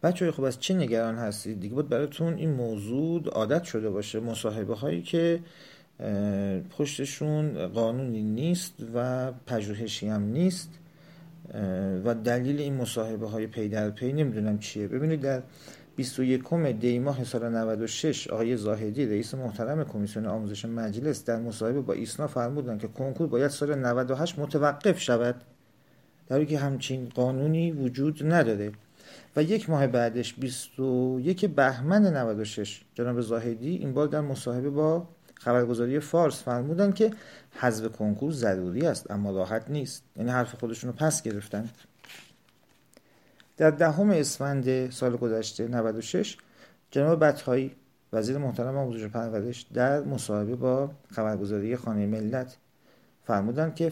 بچه‌ها خب از چه نگران هستید؟ دیگه بود براتون این موضوع عادت شده باشه، مصاحبه هایی که پشتشون قانونی نیست و پژوهشی هم نیست و دلیل این مصاحبه های پی در پی نمیدونم چیه. ببینید در 21 دی ماه سال 96 آقای زاهدی رئیس محترم کمیسیون آموزش مجلس در مصاحبه با ایسنا فرمودند که کنکور باید سال 98 متوقف شود، در حالی که همچین قانونی وجود نداره. و یک ماه بعدش 21 بهمن 96 جناب زاهدی این بار در مصاحبه با خبرگزاری فارس فرمودن که حذف کنکور ضروری است اما راحت نیست، یعنی حرف خودشون رو پس گرفتن. در 10 اسفند سال گذشته 96 جناب بطحایی وزیر محترم آموزش و پرورش در مصاحبه با خبرگزاری خانه ملت فرمودن که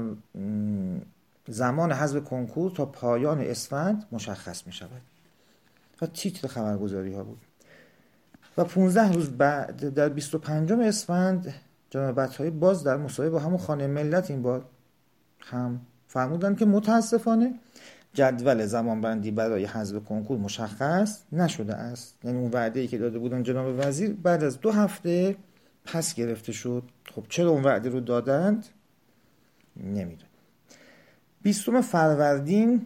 زمان حذف کنکور تا پایان اسفند مشخص می شود و تیتر خبرگزاری ها بود. و 15 روز بعد در 25 اسفند جناب بطحایی باز در مصاحبه با همون خانه ملت این بار هم فرمودن که متاسفانه جدول زمانبندی برای حذف کنکور مشخص نشده است. یعنی اون وعده‌ای که داده بودن جناب وزیر بعد از 2 هفته پس گرفته شد. خب چرا اون وعده رو دادند نمیدونم. 20 فروردین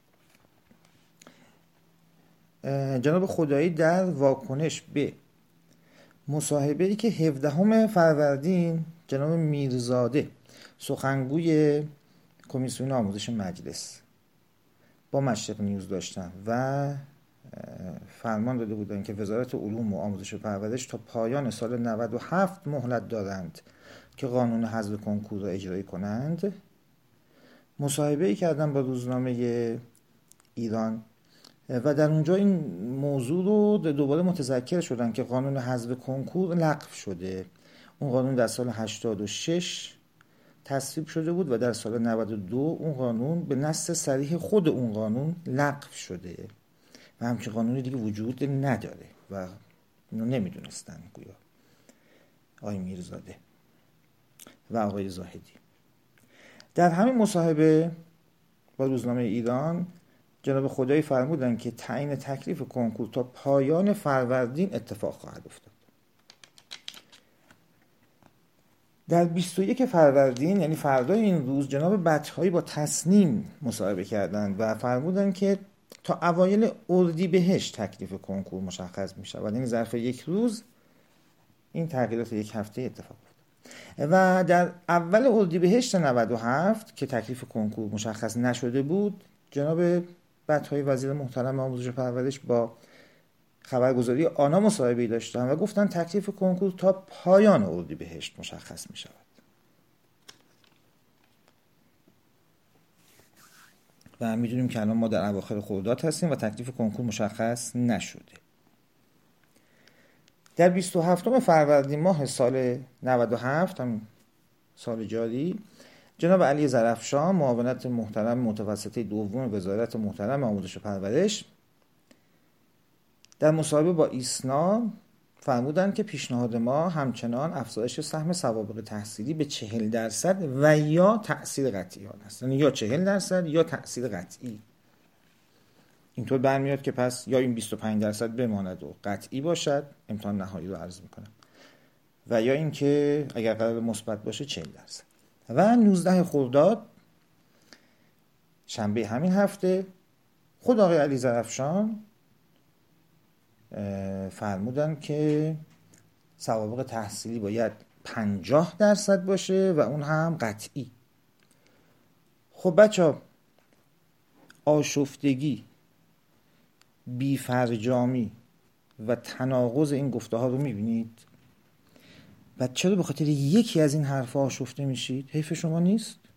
جناب خدایی در واکنش به مصاحبه‌ای که 17 فروردین جناب میرزاده سخنگوی کمیسیون آموزش مجلس با مشرق نیوز داشتن و فرمان داده بودند که وزارت علوم و آموزش و پرورش تا پایان سال 97 مهلت دارند که قانون حذف کنکور را اجرایی کنند، مصاحبه‌ای کردن با روزنامه ایران و در اونجا این موضوع رو دوباره متذکر شدن که قانون حذف کنکور لغو شده. اون قانون در سال 86 تصویب شده بود و در سال 92 اون قانون به نص صریح خود اون قانون لغو شده و همچین قانونی دیگه وجود نداره و اینو نمیدونستن گویا آقای میرزاده و آقای زاهدی. در همین مصاحبه با روزنامه ایران جناب خدایی فرمودن که تعیین تکلیف کنکور تا پایان فروردین اتفاق خواهد افتاد. در 21 فروردین یعنی فردای این روز جناب بطحایی با تصنیم مصاحبه کردند و فرمودن که تا اوایل اردیبهشت تکلیف کنکور مشخص می شود. یعنی ظرف 1 روز این تغییرات 1 هفته اتفاق افتاد. و در اول اردیبهشت 97 که تکلیف کنکور مشخص نشده بود جناب بطحایی وزیر محترم آموزش و پرورش با خبرگزاری آنا مصاحبه‌ای داشتن و گفتن تکلیف کنکور تا پایان اردیبهشت مشخص می شود. و میدونیم که الان ما در اواخر خرداد هستیم و تکلیف کنکور مشخص نشده. در 27 فروردین ماه سال 97 هم سال جاری جناب علی زرافشان معاونت محترم متوسطه دوم وزارت محترم آموزش و پرورش در مصاحبه با ایسنا فرمودند که پیشنهاد ما همچنان افزایش سهم سوابق تحصیلی به 40% و یا تأثیر قطعی آن است. یعنی یا 40% یا تأثیر قطعی. اینطور برمیاد که پس یا این 25% بماند و قطعی باشد، امتحان نهایی رو عرض میکنم، و یا اینکه اگر قرار مثبت باشه 40%. و 19 خرداد شنبه همین هفته خود آقای علی زرافشان فرمودن که سوابق تحصیلی باید 50% باشه و اون هم قطعی. خب بچه‌ها آشفتگی، بی‌فرجامی و تناقض این گفته ها رو میبینید و چرا به خاطر یکی از این حرفا آشفته میشید؟ حیف شما نیست؟